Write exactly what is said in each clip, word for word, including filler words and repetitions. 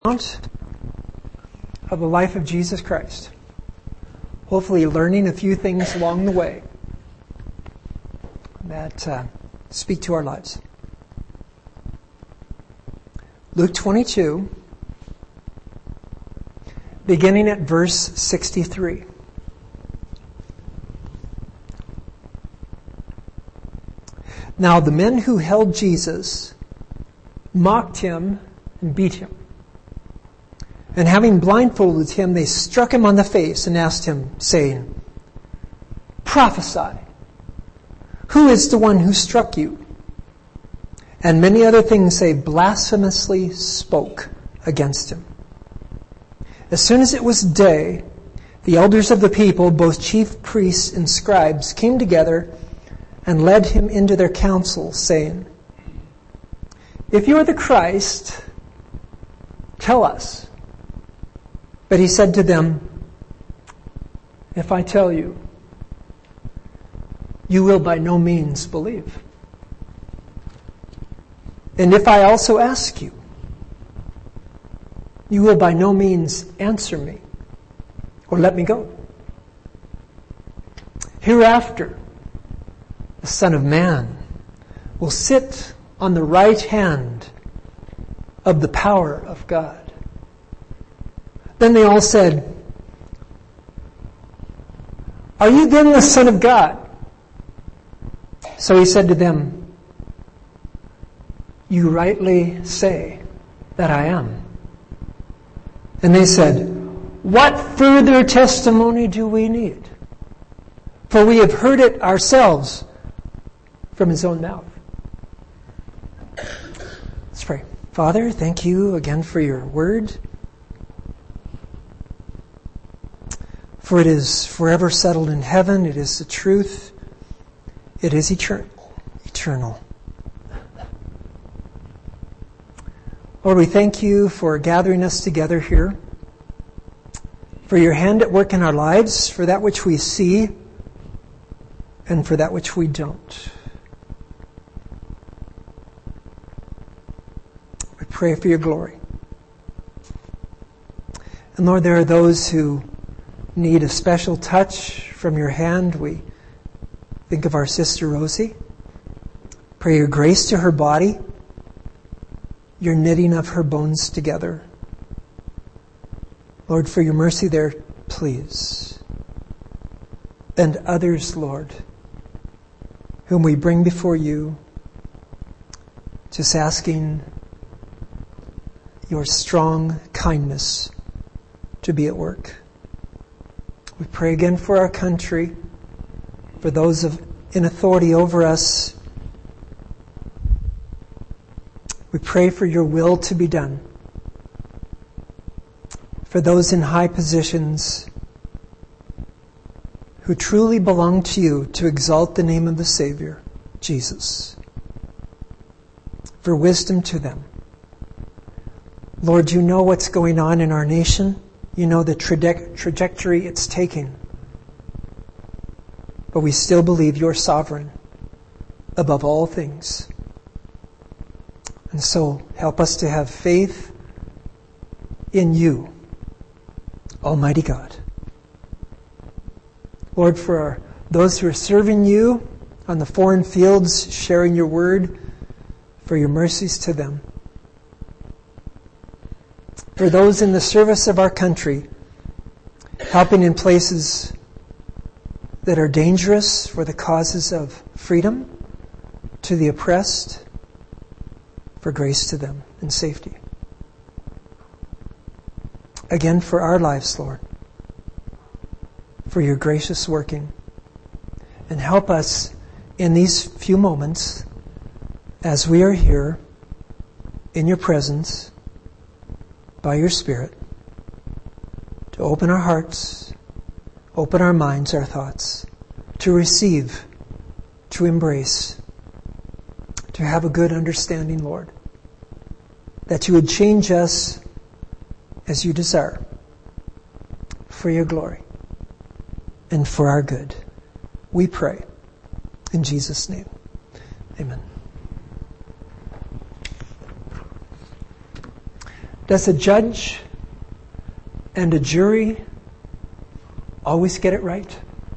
Of the life of Jesus Christ. Hopefully learning a few things along the way that uh, speak to our lives. Luke twenty-two, beginning at verse sixty-three. Now the men who held Jesus mocked him and beat him. And having blindfolded him, they struck him on the face and asked him, saying, "Prophesy, who is the one who struck you?" And many other things they blasphemously spoke against him. As soon as it was day, the elders of the people, both chief priests and scribes, came together and led him into their council, saying, "If you are the Christ, tell us." But he said to them, "If I tell you, you will by no means believe. And if I also ask you, you will by no means answer me or let me go. Hereafter, the Son of Man will sit on the right hand of the power of God." Then they all said, "Are you then the Son of God?" So he said to them, "You rightly say that I am." And they said, "What further testimony do we need? For we have heard it ourselves from his own mouth." Let's pray. Father, thank you again for your word. For it is forever settled in heaven. It is the truth. It is eternal. Eternal. Lord, we thank you for gathering us together here, for your hand at work in our lives, for that which we see and for that which we don't. We pray for your glory. And Lord, there are those who need a special touch from your hand. We think of our sister Rosie. Pray your grace to her body, your knitting of her bones together. Lord, for your mercy there, please. And others, Lord, whom we bring before you, just asking your strong kindness to be at work. We pray again for our country, for those of, in authority over us. We pray for your will to be done. For those in high positions who truly belong to you, to exalt the name of the Savior, Jesus. For wisdom to them. Lord, you know what's going on in our nation. You know the traje- trajectory it's taking. But we still believe you're sovereign above all things. And so help us to have faith in you, Almighty God. Lord, for our, those who are serving you on the foreign fields, sharing your word, for your mercies to them. For those in the service of our country, helping in places that are dangerous for the causes of freedom to the oppressed, for grace to them and safety. Again, for our lives, Lord, for your gracious working. And help us in these few moments as we are here in your presence, by your Spirit, to open our hearts, open our minds, our thoughts, to receive, to embrace, to have a good understanding, Lord, that you would change us as you desire, for your glory and for our good. We pray in Jesus' name. Amen. Does a judge and a jury always get it right?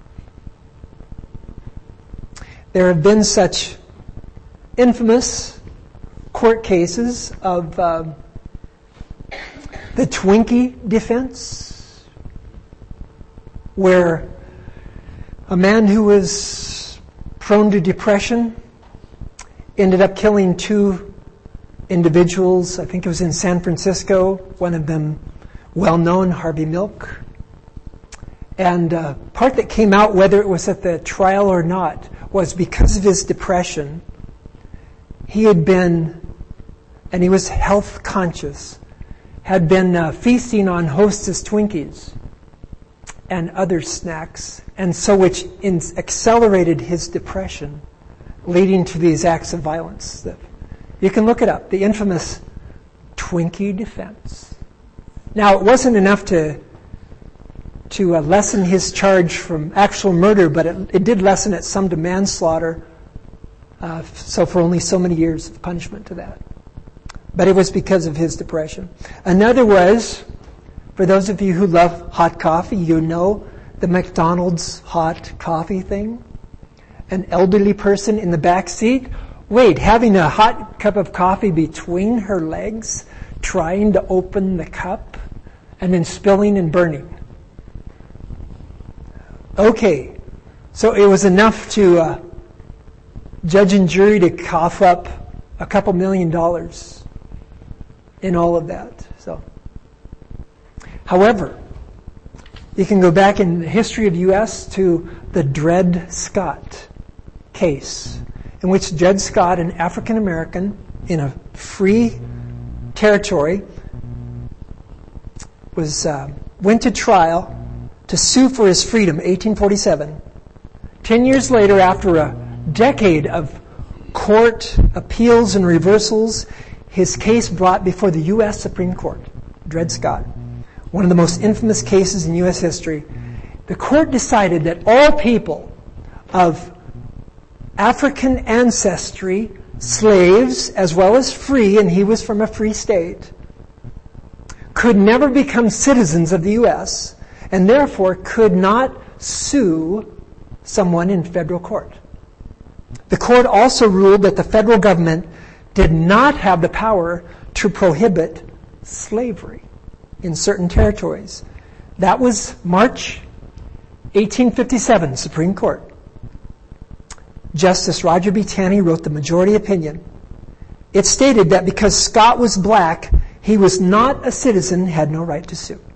There have been such infamous court cases of uh, the Twinkie defense, where a man who was prone to depression ended up killing two individuals. I think it was in San Francisco, one of them well-known, Harvey Milk. And uh, part that came out, whether it was at the trial or not, was because of his depression, he had been, and he was health conscious, had been uh, feasting on Hostess Twinkies and other snacks, and so which in- accelerated his depression, leading to these acts of violence. That you can look it up, the infamous Twinkie defense. Now, it wasn't enough to to uh, lessen his charge from actual murder, but it, it did lessen it some to manslaughter, uh, so for only so many years of punishment to that. But it was because of his depression. Another was, for those of you who love hot coffee, you know the McDonald's hot coffee thing. An elderly person in the back seat, wait, having a hot cup of coffee between her legs, trying to open the cup, and then spilling and burning. Okay, so it was enough to uh, judge and jury to cough up a couple million dollars in all of that. So, however, you can go back in the history of the U S to the Dred Scott case, in which Dred Scott, an African American in a free territory, was uh, went to trial to sue for his freedom, eighteen forty-seven. Ten years later, after a decade of court appeals and reversals, his case brought before the U S Supreme Court, Dred Scott, one of the most infamous cases in U S history. The court decided that all people of African ancestry, slaves as well as free, and he was from a free state, could never become citizens of the U S and therefore could not sue someone in federal court. The court also ruled that the federal government did not have the power to prohibit slavery in certain territories. That was March eighteen fifty-seven, Supreme Court. Justice Roger B. Taney wrote the majority opinion. It stated that because Scott was black, he was not a citizen, had no right to sue.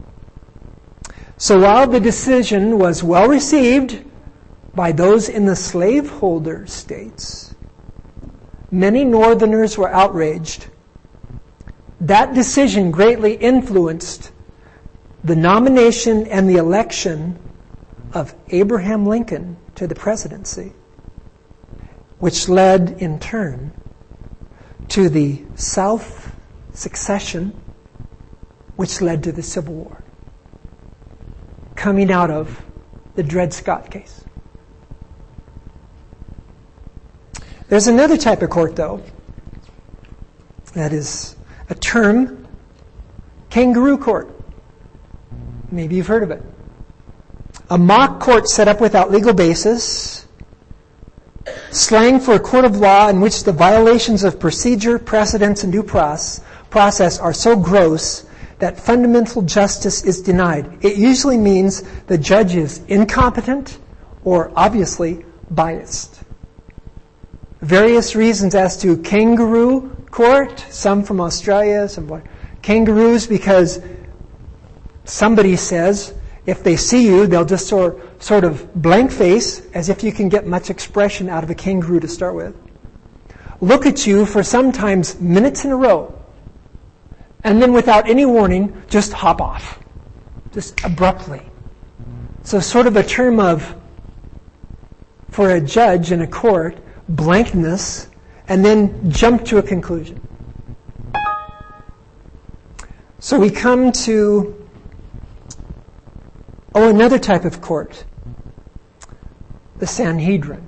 So while the decision was well received by those in the slaveholder states, many Northerners were outraged. That decision greatly influenced the nomination and the election of Abraham Lincoln to the presidency, which led in turn to the South secession, which led to the Civil War, coming out of the Dred Scott case. There's another type of court, though, that is a term, kangaroo court. Maybe you've heard of it. A mock court set up without legal basis, slang for a court of law in which the violations of procedure, precedents, and due process are so gross that fundamental justice is denied. It usually means the judge is incompetent or obviously biased. Various reasons as to kangaroo court, some from Australia, some kangaroos, because somebody says if they see you, they'll just sort, sort of blank face, as if you can get much expression out of a kangaroo to start with. Look at you for sometimes minutes in a row, and then without any warning, just hop off, just abruptly. So sort of a term of, for a judge in a court, blankness, and then jump to a conclusion. So we come to, oh, another type of court, the Sanhedrin,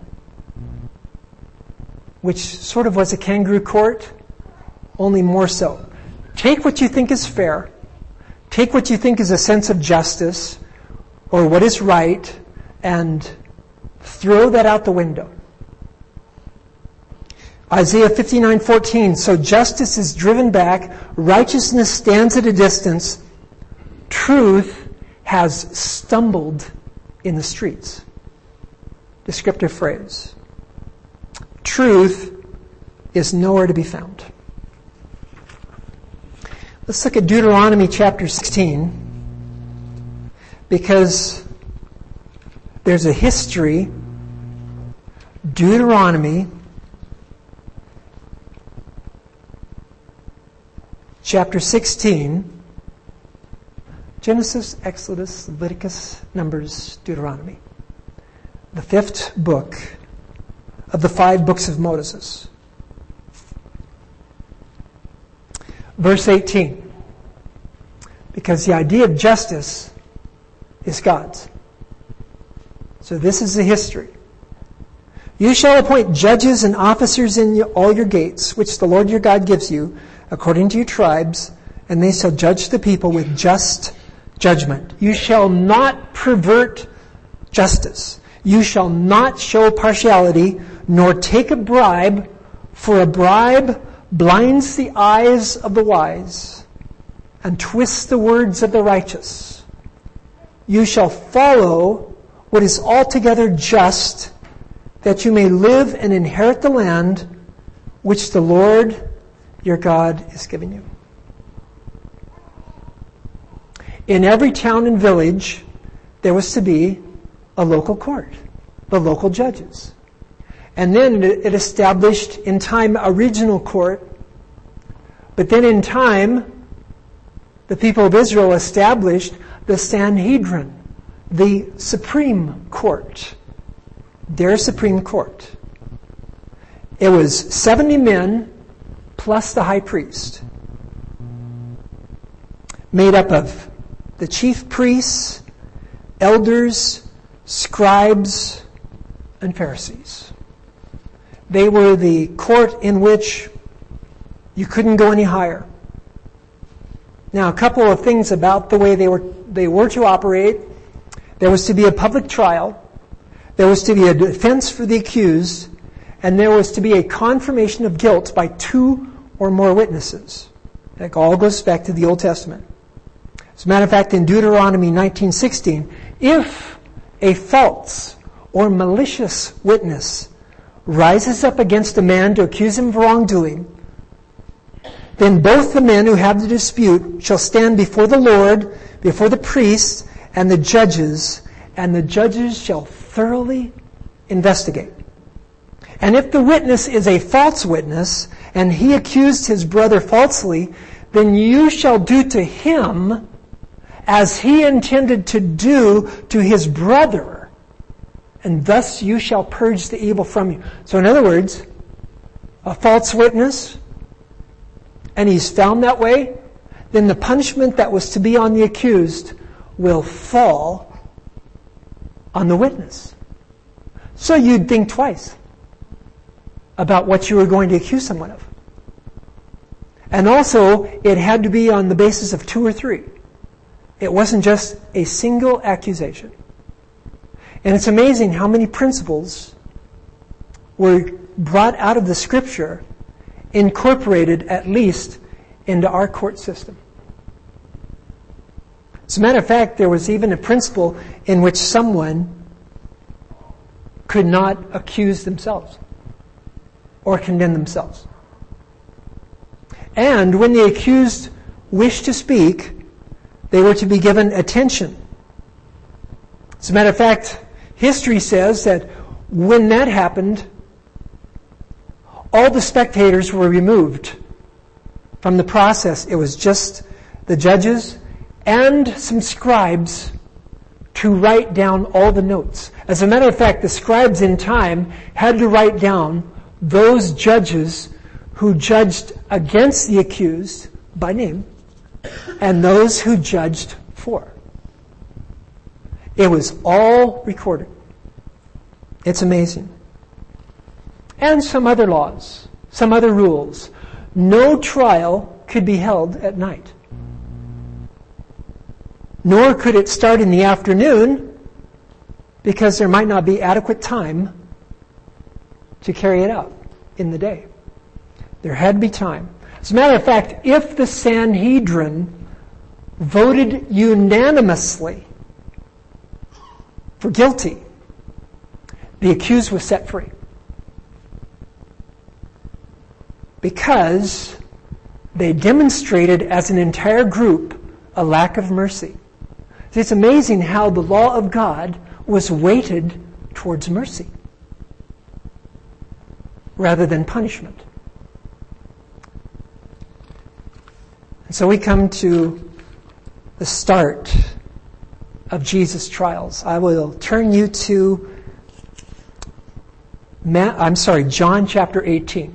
which sort of was a kangaroo court, only more so. take what you think is fair, take what you think is a sense of justice or what is right, and throw that out the window. Isaiah fifty-nine fourteen, so justice is driven back, righteousness stands at a distance, truth has stumbled in the streets. Descriptive phrase. Truth is nowhere to be found. Let's look at Deuteronomy chapter sixteen, because there's a history. Deuteronomy chapter sixteen, Genesis, Exodus, Leviticus, Numbers, Deuteronomy. The fifth book of the five books of Moses. Verse eighteen. Because the idea of justice is God's. So this is the history. You shall appoint judges and officers in all your gates, which the Lord your God gives you, according to your tribes, and they shall judge the people with just judgment. You shall not pervert justice. You shall not show partiality, nor take a bribe, for a bribe blinds the eyes of the wise and twists the words of the righteous. You shall follow what is altogether just, that you may live and inherit the land which the Lord your God is giving you. In every town and village, there was to be a local court, the local judges. And then it established in time a regional court. But then in time, the people of Israel established the Sanhedrin, the Supreme Court, their Supreme Court. It was seventy men plus the high priest, made up of the chief priests, elders, scribes, and Pharisees. They were the court in which you couldn't go any higher. Now, a couple of things about the way they were they were to operate. There was to be a public trial. There was to be a defense for the accused. And there was to be a confirmation of guilt by two or more witnesses. That all goes back to the Old Testament. As a matter of fact, in Deuteronomy nineteen sixteen, if a false or malicious witness rises up against a man to accuse him of wrongdoing, then both the men who have the dispute shall stand before the Lord, before the priests and the judges, and the judges shall thoroughly investigate. And if the witness is a false witness, and he accused his brother falsely, then you shall do to him as he intended to do to his brother, and thus you shall purge the evil from you. So in other words, a false witness, and he's found that way, then the punishment that was to be on the accused will fall on the witness. So you'd think twice about what you were going to accuse someone of. And also, it had to be on the basis of two or three. It wasn't just a single accusation. And it's amazing how many principles were brought out of the Scripture, incorporated at least into our court system. As a matter of fact, there was even a principle in which someone could not accuse themselves or condemn themselves. And when the accused wished to speak, they were to be given attention. As a matter of fact, history says that when that happened, all the spectators were removed from the process. It was just the judges and some scribes to write down all the notes. As a matter of fact, the scribes in time had to write down those judges who judged against the accused by name and those who judged for. It was all recorded. It's amazing. And some other laws, some other rules. No trial could be held at night. Nor could it start in the afternoon because there might not be adequate time to carry it out in the day. There had to be time. As a matter of fact, if the Sanhedrin voted unanimously for guilty, the accused was set free. Because they demonstrated as an entire group a lack of mercy. See, it's amazing how the law of God was weighted towards mercy rather than punishment. And so we come to the start of Jesus' trials. I will turn you to Matt, I'm sorry, John chapter eighteen.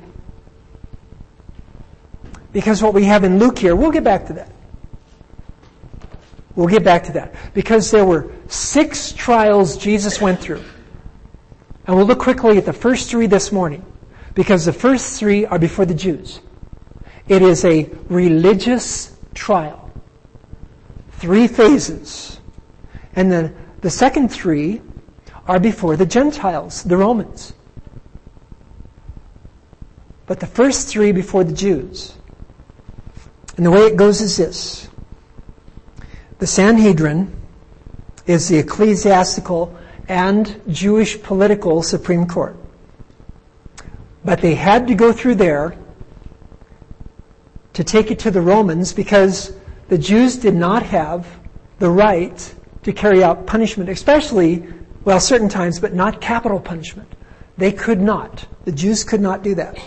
Because what we have in Luke here, we'll get back to that. We'll get back to that. Because there were six trials Jesus went through. And we'll look quickly at the first three this morning. Because the first three are before the Jews. It is a religious trial. Three phases. And then the second three are before the Gentiles, the Romans. But the first three before the Jews. And the way it goes is this. The Sanhedrin is the ecclesiastical and Jewish political Supreme Court. But they had to go through there to take it to the Romans because the Jews did not have the right to carry out punishment, especially, well, certain times, but not capital punishment. They could not. The Jews could not do that.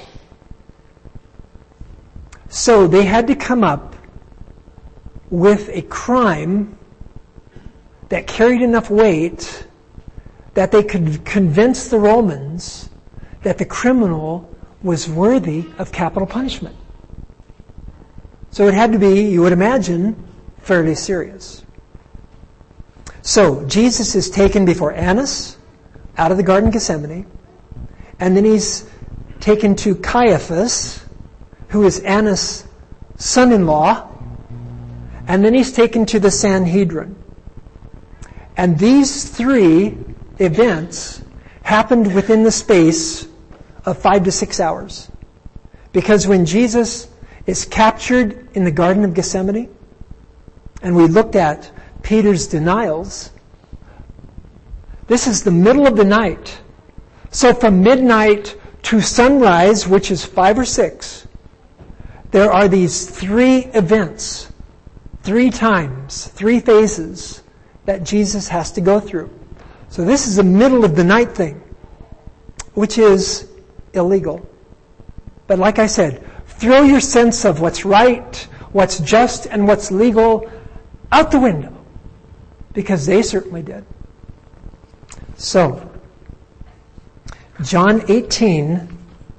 So they had to come up with a crime that carried enough weight that they could convince the Romans that the criminal was worthy of capital punishment. So it had to be, you would imagine, fairly serious. So Jesus is taken before Annas out of the Garden of Gethsemane, and then he's taken to Caiaphas, who is Annas' son-in-law, and then he's taken to the Sanhedrin. And these three events happened within the space of five to six hours. Because when Jesus is captured in the Garden of Gethsemane, and we looked at Peter's denials, this is the middle of the night. So from midnight to sunrise, which is five or six, there are these three events, three times, three phases that Jesus has to go through. So this is the middle of the night thing, which is illegal. But like I said, throw your sense of what's right, what's just, and what's legal out the window. Because they certainly did. So, John eighteen,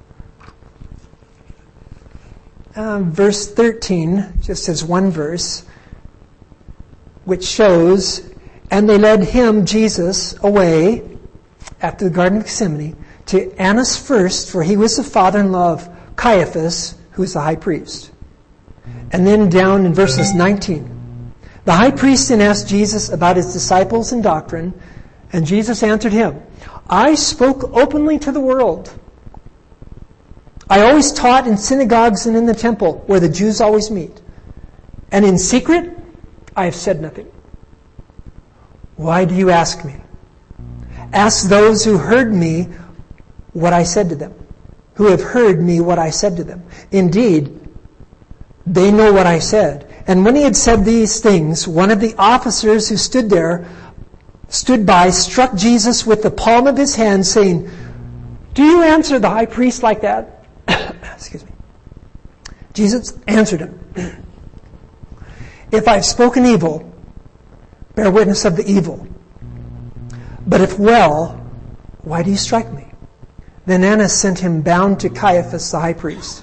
um, verse thirteen, just as one verse, which shows, and they led him, Jesus, away after the Garden of Gethsemane to Annas first, for he was the father-in-law of Caiaphas, who is the high priest. And then down in verses nineteen. The high priest then asked Jesus about his disciples and doctrine, and Jesus answered him, I spoke openly to the world. I always taught in synagogues and in the temple, where the Jews always meet. And in secret, I have said nothing. Why do you ask me? Ask those who heard me what I said to them, who have heard me what I said to them. Indeed, they know what I said. And when he had said these things, one of the officers who stood there, stood by, struck Jesus with the palm of his hand, saying, do you answer the high priest like that? Excuse me. Jesus answered him, if I've spoken evil, bear witness of the evil. But if well, why do you strike me? Then Annas sent him bound to Caiaphas, the high priest.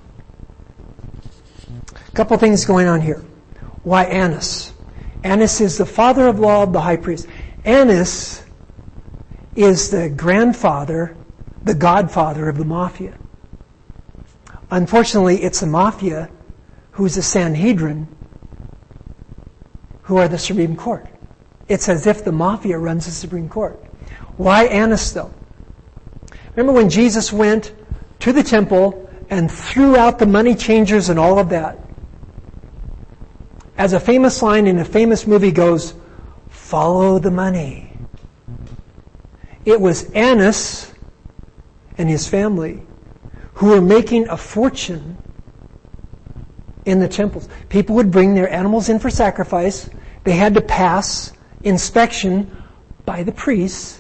A couple things going on here. Why Annas? Annas is the father-in-law of the high priest. Annas is the grandfather, the godfather of the mafia. Unfortunately, it's the mafia who's the Sanhedrin, who are the Supreme Court. It's as if the mafia runs the Supreme Court. Why Annas, though? Remember when Jesus went to the temple and threw out the money changers and all of that? As a famous line in a famous movie goes, follow the money. It was Annas and his family who were making a fortune in the temples. People would bring their animals in for sacrifice. They had to pass inspection by the priests.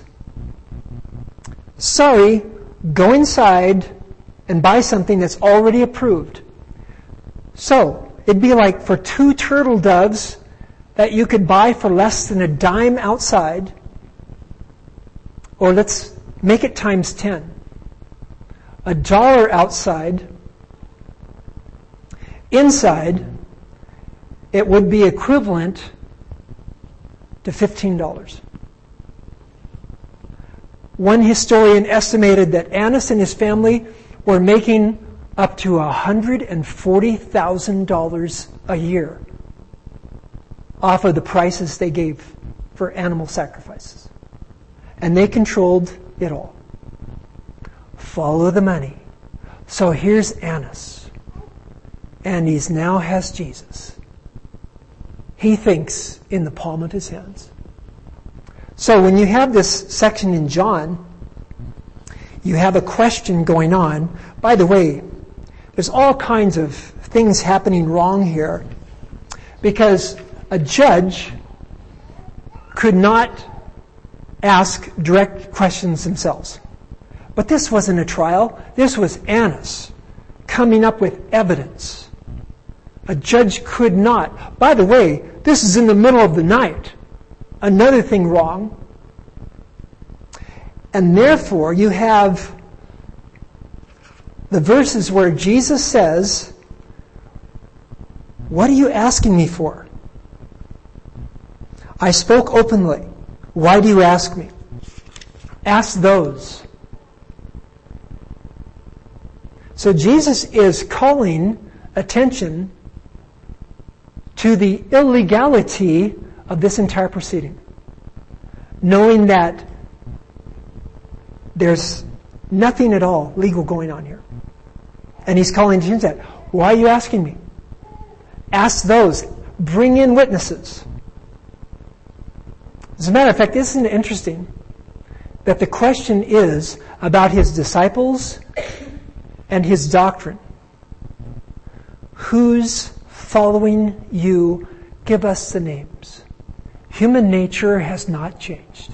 Sorry, go inside and buy something that's already approved. So, it'd be like for two turtle doves that you could buy for less than a dime outside, or let's make it times ten. A dollar outside. Inside, it would be equivalent to fifteen dollars. One historian estimated that Annas and his family were making up to one hundred forty thousand dollars a year off of the prices they gave for animal sacrifices. And they controlled it all. Follow the money. So here's Annas. And he now has Jesus. He thinks in the palm of his hands. So when you have this section in John, you have a question going on. By the way, there's all kinds of things happening wrong here because a judge could not ask direct questions themselves. But this wasn't a trial. This was Annas coming up with evidence. A judge could not. By the way, this is in the middle of the night. Another thing wrong. And therefore, you have the verses where Jesus says, what are you asking me for? I spoke openly. Why do you ask me? Ask those. So Jesus is calling attention to the illegality of this entire proceeding, knowing that there's nothing at all legal going on here. And he's calling attention to that. Why are you asking me? Ask those. Bring in witnesses. As a matter of fact, isn't it interesting that the question is about his disciples and his doctrine? Who's following you? Give us the names. Human nature has not changed.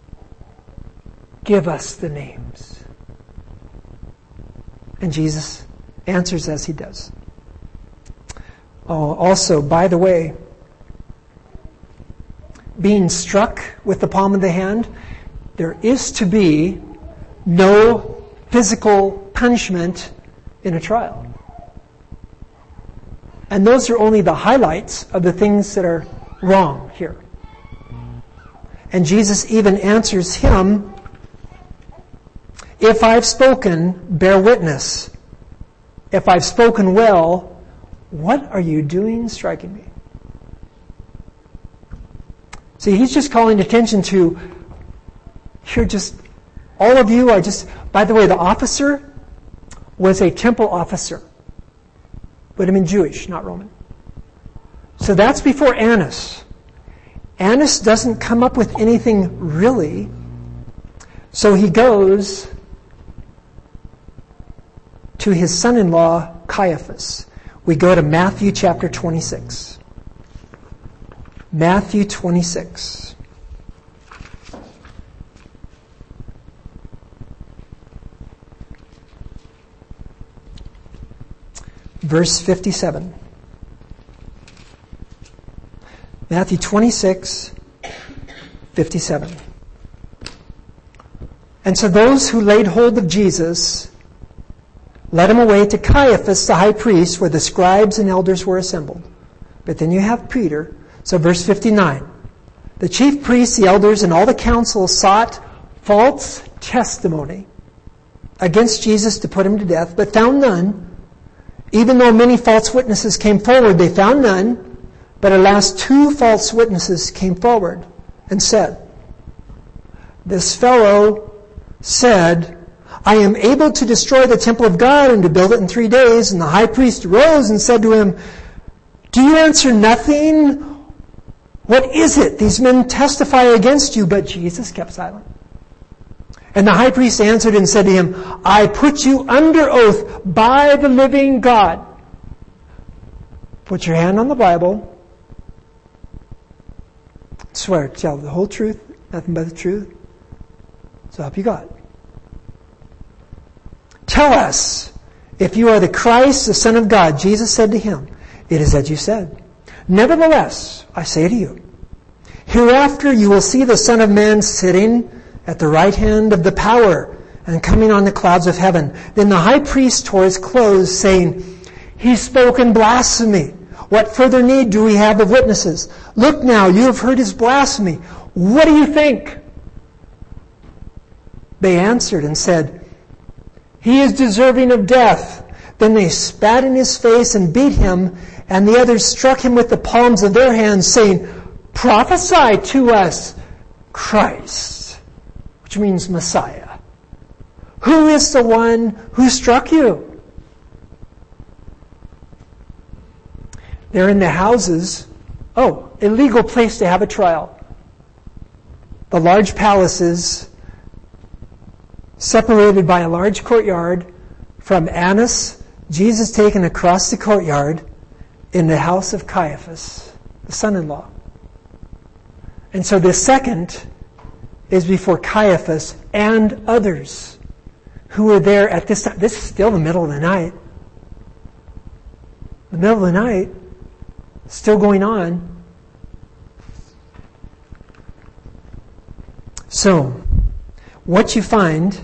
Give us the names. And Jesus answers as he does. Oh, also, by the way, being struck with the palm of the hand, there is to be no physical punishment in a trial. And those are only the highlights of the things that are wrong here. And Jesus even answers him, if I've spoken, bear witness. If I've spoken well, what are you doing striking me? See, he's just calling attention to, here just, all of you are just, by the way, the officer was a temple officer. Would have been Jewish, not Roman. So that's before Annas. Annas doesn't come up with anything really. So he goes to his son-in-law, Caiaphas. We go to Matthew chapter twenty-six. Matthew twenty-six. Verse fifty-seven. Matthew twenty-six, fifty-seven. And so those who laid hold of Jesus led him away to Caiaphas, the high priest, where the scribes and elders were assembled. But then you have Peter. So verse fifty-nine. The chief priests, the elders, and all the council sought false testimony against Jesus to put him to death, but found none. Even though many false witnesses came forward, they found none, but at last two false witnesses came forward and said, "This fellow said, I am able to destroy the temple of God and to build it in three days. And the high priest rose and said to him, do you answer nothing? What is it? These men testify against you." But Jesus kept silent. And the high priest answered and said to him, "I put you under oath by the living God." Put your hand on the Bible. Swear, tell the whole truth, nothing but the truth. So help you God. "Tell us if you are the Christ, the Son of God." Jesus said to him, "It is as you said. Nevertheless, I say to you, hereafter you will see the Son of Man sitting at the right hand of the power and coming on the clouds of heaven." Then the high priest tore his clothes, saying, "He's spoken blasphemy. What further need do we have of witnesses? Look now, you have heard his blasphemy. What do you think?" They answered and said, "He is deserving of death." Then they spat in his face and beat him, and the others struck him with the palms of their hands, saying, "Prophesy to us, Christ," which means Messiah. "Who is the one who struck you?" They're in the houses. Oh, a legal place to have a trial. The large palaces, separated by a large courtyard from Annas, Jesus taken across the courtyard in the house of Caiaphas, the son-in-law. And so the second is before Caiaphas and others who were there at this time. This is still the middle of the night. The middle of the night, still going on. So, what you find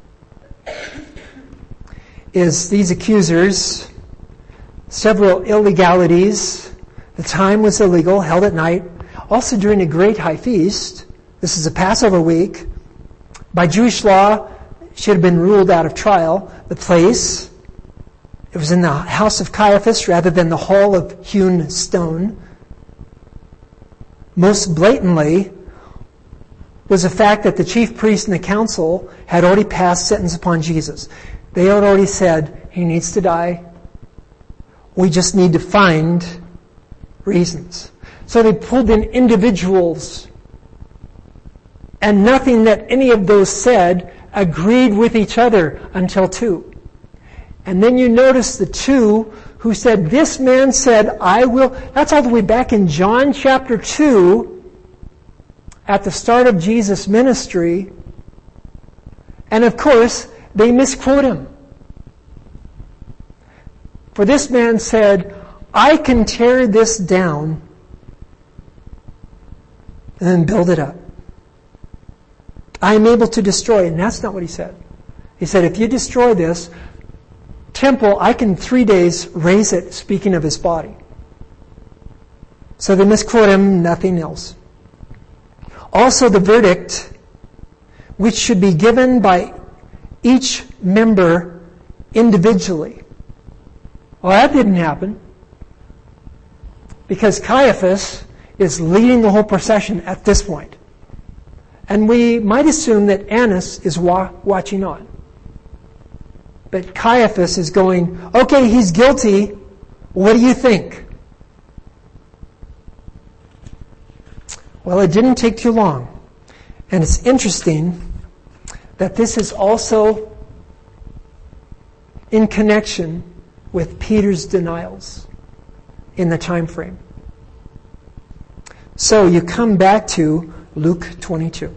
is these accusers, several illegalities. The time was illegal, held at night. Also during a great high feast. This is a Passover week. By Jewish law, she had been ruled out of trial. The place, it was in the house of Caiaphas rather than the hall of hewn stone. Most blatantly was the fact that the chief priest and the council had already passed sentence upon Jesus. They had already said, he needs to die. We just need to find reasons. So they pulled in individuals, and nothing that any of those said agreed with each other until two. And then you notice the two who said, this man said, I will. That's all the way back in John chapter two, at the start of Jesus' ministry. And of course, they misquote him. For this man said, I can tear this down and then build it up. I am able to destroy it. And that's not what he said. He said, if you destroy this temple, I can in three days raise it, speaking of his body. So they misquote him, nothing else. Also the verdict, which should be given by each member individually. Well, that didn't happen. Because Caiaphas is leading the whole procession at this point. And we might assume that Annas is wa- watching on. But Caiaphas is going, okay, he's guilty. What do you think? Well, it didn't take too long. And it's interesting that this is also in connection with Peter's denials in the time frame. So you come back to Luke twenty-two.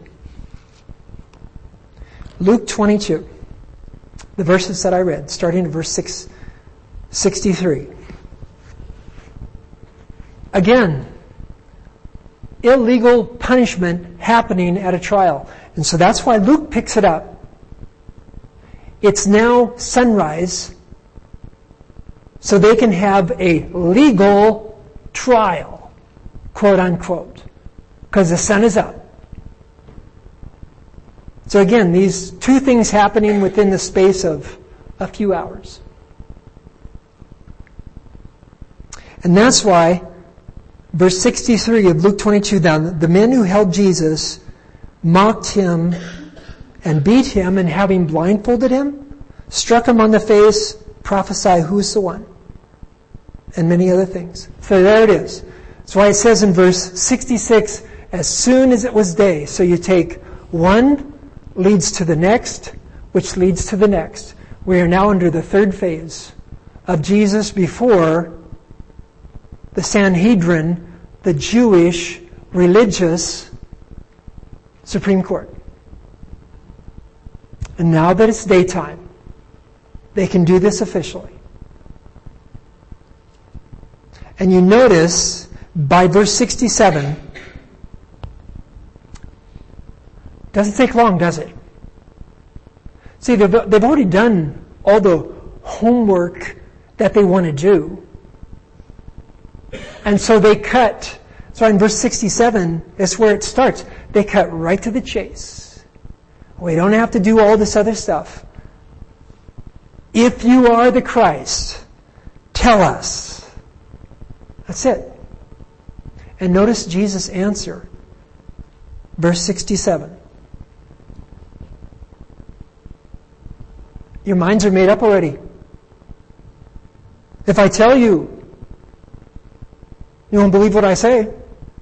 Luke twenty-two. The verses that I read, starting at verse six, sixty-three. Again, illegal punishment happening at a trial. And so that's why Luke picks it up. It's now sunrise, so they can have a legal trial, quote unquote, because the sun is up. So again, these two things happening within the space of a few hours. And that's why verse sixty-three of Luke twenty-two down, the men who held Jesus mocked him and beat him, and having blindfolded him, struck him on the face, prophesy who's the one, and many other things. So there it is. That's why it says in verse sixty-six, as soon as it was day. So you take one leads to the next, which leads to the next. We are now under the third phase of Jesus before the Sanhedrin, the Jewish religious Supreme Court. And now that it's daytime, they can do this officially. And you notice by verse sixty-seven, doesn't take long, does it? See, they've, they've already done all the homework that they want to do. And so they cut, so in verse sixty-seven, that's where it starts. They cut right to the chase. We don't have to do all this other stuff. If you are the Christ, tell us. That's it. And notice Jesus' answer. Verse sixty-seven. Your minds are made up already. If I tell you, you won't believe what I say.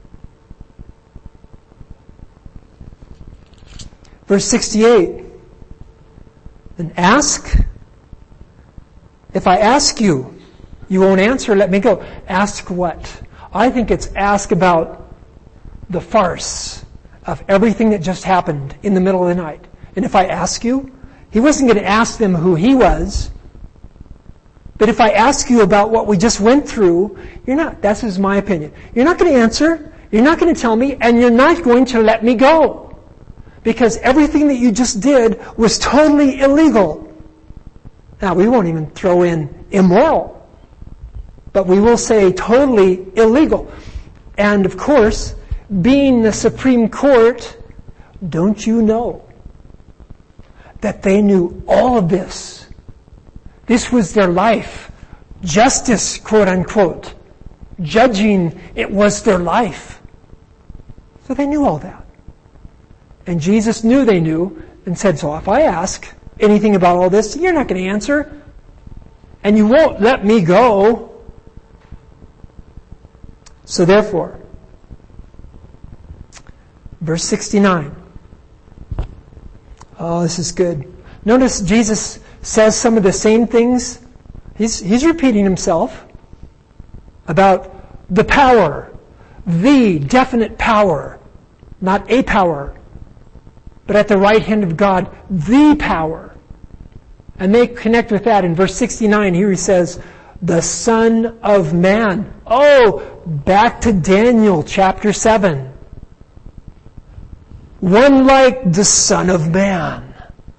Verse sixty-eight. Then ask. If I ask you, you won't answer, let me go. Ask what? I think it's ask about the farce of everything that just happened in the middle of the night. And if I ask you, he wasn't going to ask them who he was. But if I ask you about what we just went through, you're not, that's just my opinion. You're not going to answer, you're not going to tell me, and you're not going to let me go. Because everything that you just did was totally illegal. Now, we won't even throw in immoral. But we will say totally illegal. And of course, being the Supreme Court, don't you know that they knew all of this? This was their life. Justice, quote unquote. Judging, it was their life. So they knew all that. And Jesus knew they knew and said, so if I ask anything about all this, you're not going to answer. And you won't let me go. So therefore, verse sixty-nine. Oh, this is good. Notice Jesus says some of the same things. He's, he's repeating himself about the power, the definite power, not a power, but at the right hand of God, the power. And they connect with that in verse sixty-nine. Here he says, the Son of Man. Oh, back to Daniel chapter seven. One like the Son of Man.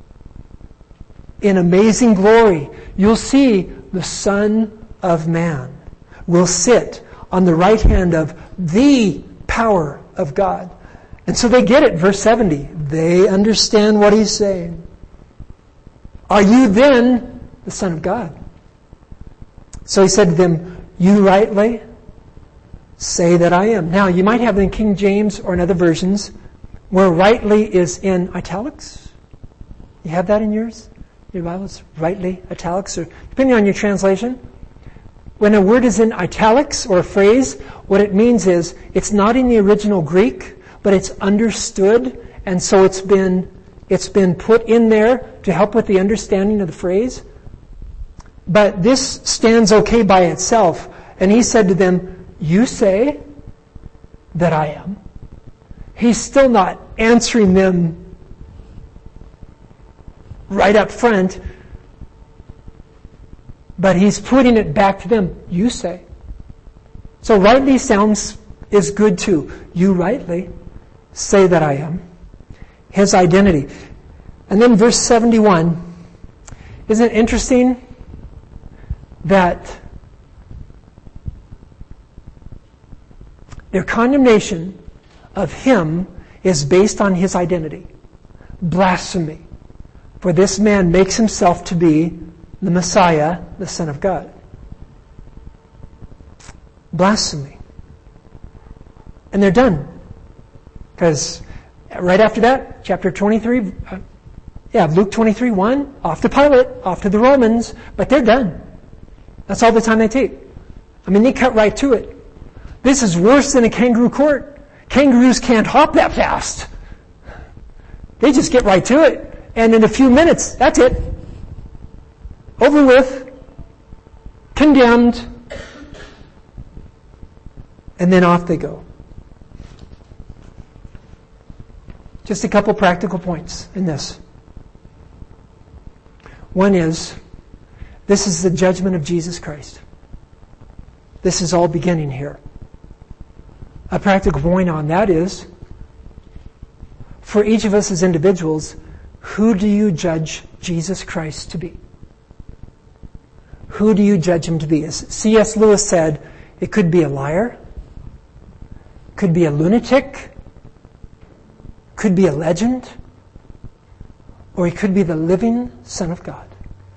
In amazing glory, you'll see the Son of Man will sit on the right hand of the power of God. And so they get it, verse seventy. They understand what he's saying. Are you then the Son of God? So he said to them, you rightly say that I am. Now, you might have it in King James or in other versions where rightly is in italics. You have that in yours? Your Bible's rightly italics, or depending on your translation. When a word is in italics or a phrase, what it means is it's not in the original Greek, but it's understood, and so it's been it's been put in there to help with the understanding of the phrase. But this stands okay by itself. And he said to them, you say that I am. He's still not answering them right up front, but he's putting it back to them. You say. So rightly sounds is good too. You rightly say that I am. His identity. And then verse seventy-one. Isn't it interesting that their condemnation of him is based on his identity? Blasphemy. For this man makes himself to be the Messiah, the Son of God. blasphemy. And they're done. Because right after that, chapter twenty-three, uh, yeah, Luke twenty-three, one, off to Pilate, off to the Romans, but they're done. That's all the time they take. I mean, they cut right to it. This is worse than a kangaroo court. Kangaroos can't hop that fast. They just get right to it. And in a few minutes, that's it. Over with. Condemned. And then off they go. Just a couple practical points in this. One is, this is the judgment of Jesus Christ. This is all beginning here. A practical point on that is, for each of us as individuals, who do you judge Jesus Christ to be? Who do you judge him to be? As C S Lewis said, it could be a liar, could be a lunatic, could be a legend, or he could be the living Son of God.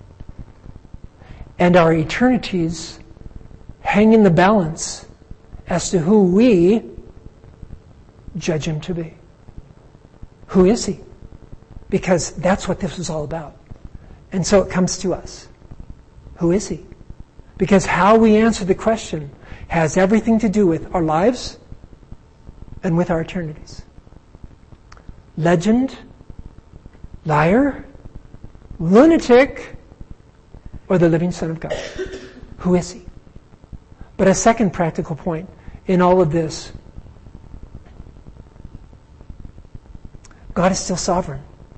And our eternities hang in the balance as to who we judge him to be. Who is he? Because that's what this is all about. And so it comes to us. Who is he? Because how we answer the question has everything to do with our lives and with our eternities. Legend, liar, lunatic, or the living Son of God. Who is he? But a second practical point in all of this, God is still sovereign.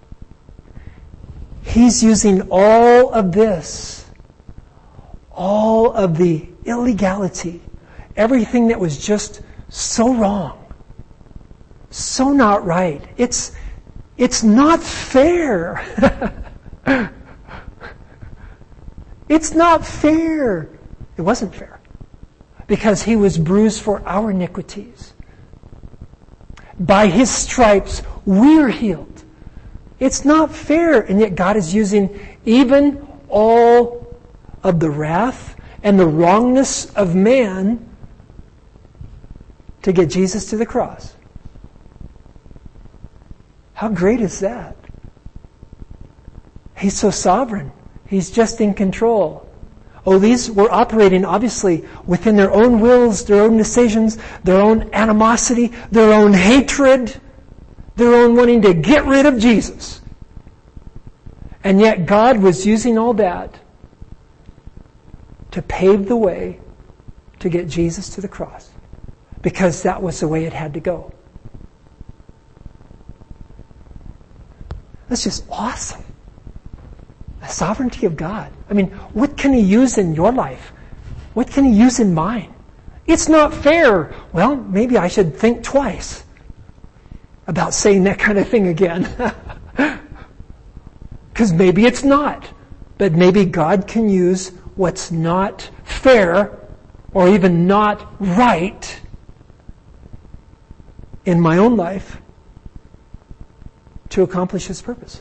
He's using all of this, all of the illegality, everything that was just so wrong, so not right. It's, it's not fair. It's not fair. It wasn't fair. Because he was bruised for our iniquities. By his stripes, we're healed. It's not fair. And yet God is using even all of the wrath and the wrongness of man to get Jesus to the cross. How great is that? He's so sovereign. He's just in control. Oh, these were operating obviously within their own wills, their own decisions, their own animosity, their own hatred, their own wanting to get rid of Jesus. And yet God was using all that to pave the way to get Jesus to the cross. Because that was the way it had to go. That's just awesome. The sovereignty of God. I mean, what can he use in your life? What can he use in mine? It's not fair. Well, maybe I should think twice about saying that kind of thing again. Because maybe it's not. But maybe God can use what's not fair or even not right in my own life to accomplish his purpose.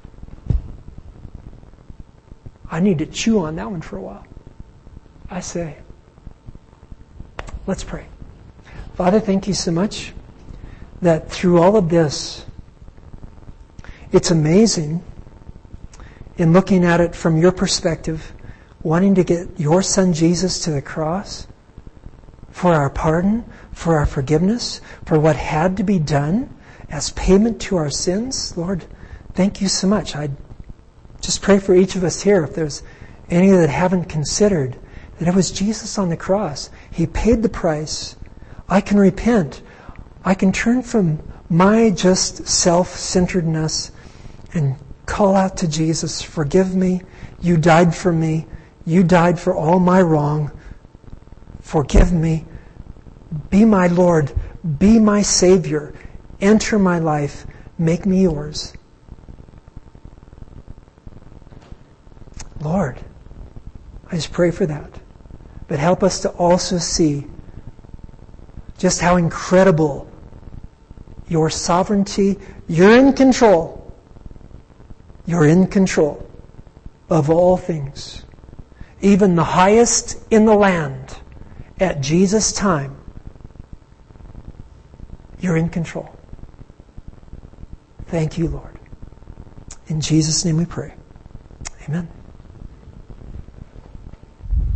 I need to chew on that one for a while. I say. Let's pray. Father, thank you so much that through all of this, it's amazing in looking at it from your perspective, wanting to get your son Jesus to the cross for our pardon, for our forgiveness, for what had to be done as payment to our sins. Lord, thank you so much. I just pray for each of us here, if there's any that haven't considered that it was Jesus on the cross. He paid the price. I can repent. I can turn from my just self-centeredness and call out to Jesus, forgive me. You died for me. You died for all my wrong. Forgive me. Be my Lord. Be my Savior. Enter my life. Make me yours. Lord, I just pray for that. But help us to also see just how incredible your sovereignty, you're in control. You're in control of all things. Even the highest in the land at Jesus' time, you're in control. Thank you, Lord. In Jesus' name we pray. Amen.